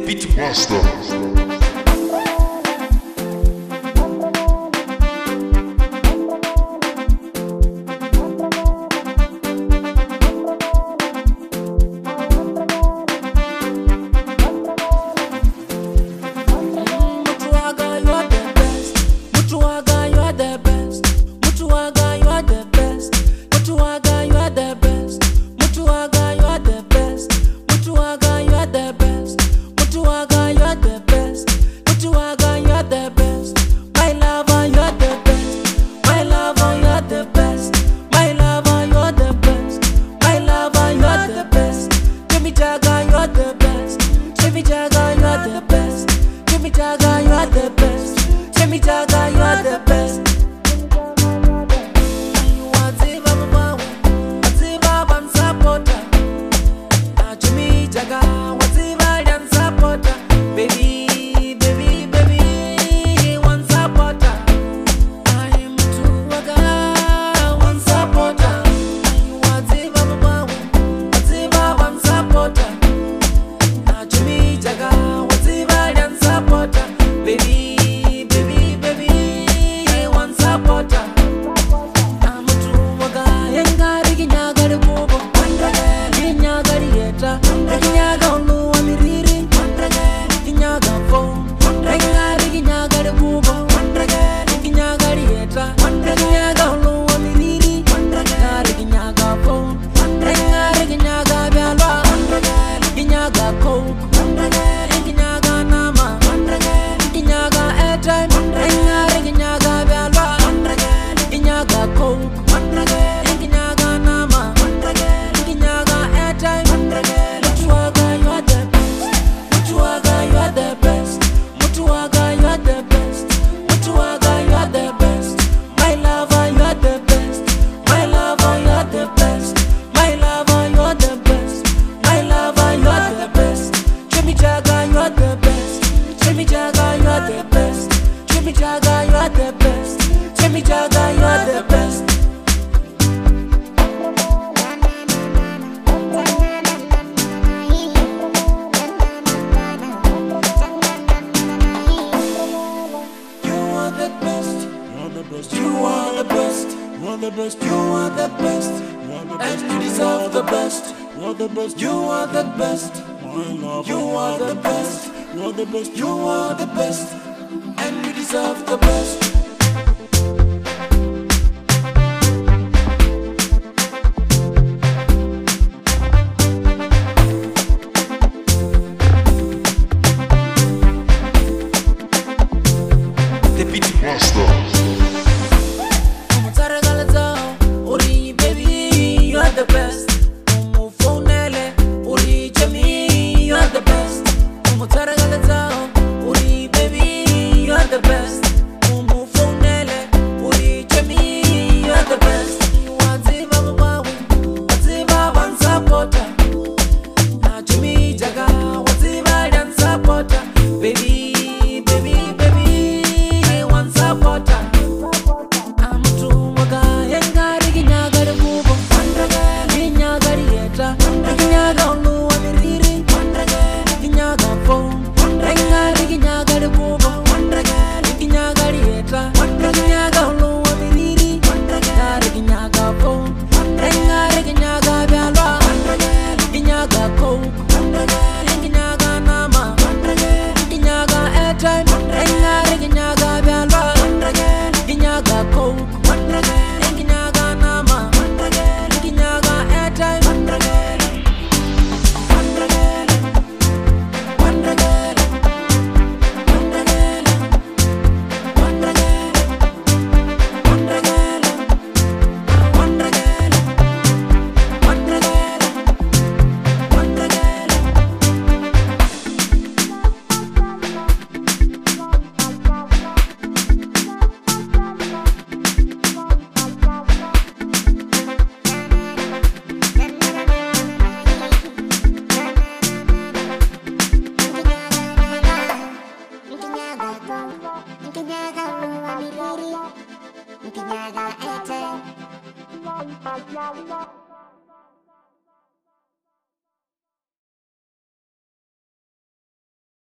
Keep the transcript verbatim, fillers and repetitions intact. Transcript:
Beatmaster. Jaga, you are the best. Jimmy Jaga, you are the best. You are the Baba, the Baba supporter. Now Jimmy Jaga, what's the Baba supporter? Baby, baby, baby, one supporter. I am too a one supporter. You are the Baba, the Baba supporter. Now Jimmy Jaga, what's the Baba supporter? Baby, baby, baby, one supporter. I'm a true guy, and got a ginyaga de bobo. Ginyaga dieta, ginyaga no one reading. Ginyaga phone, ginyaga ginyaga de bobo. Ginyaga dieta, ginyaga no one reading. Ginyaga phone, ginyaga ginyaga belwa. Ginyaga coke, ginyaga nama. Ginyaga airtime, ginyaga ginyaga belwa. Ginyaga coke, ginyaga nama. Ginyaga airtime. Mutuaga, you are the best. Mutuaga, you are the best. Mutuaga, you are the best. Mutuaga, you are the best. My lover, you are the best. My lover, you are the best. My lover, you are the best. My lover, you are the best. Jimmy Jaga, you are the best. Jimmy Jaga, you are the best. Jimmy Jaga, you are the best. Jimmy Jaga, you are the best. You are the best. You are the best. You are the best. You are the best. And you deserve the best. You are the best. You are the best. You are the best. You are the best. You are the best. And you deserve the best. The Beatmaster. Uri baby, you are the best. Umufonele, uri Jimmy, you are the best. Umutaragalaza, uri baby, you are the best. Umufonele, uri Jimmy, you are the best. You are the Baba, the Baba supporter. Now Jimmy Jaga, what's the Baba supporter? Baby, baby, baby, one supporter. I'm a true guy, and got a ginyaga de bobo. Ginyaga dieta, ginyaga no one reading. Ginyaga phone, ginyaga ginyaga de bobo. Ginyaga dieta, ginyaga no one reading. Ginyaga phone, ginyaga ginyaga belwa. Ginyaga coke, ginyaga nama. Ginyaga airtime, ginyaga ginyaga belwa. Ginyaga coke, ginyaga nama. Ginyaga airtime. Mungkin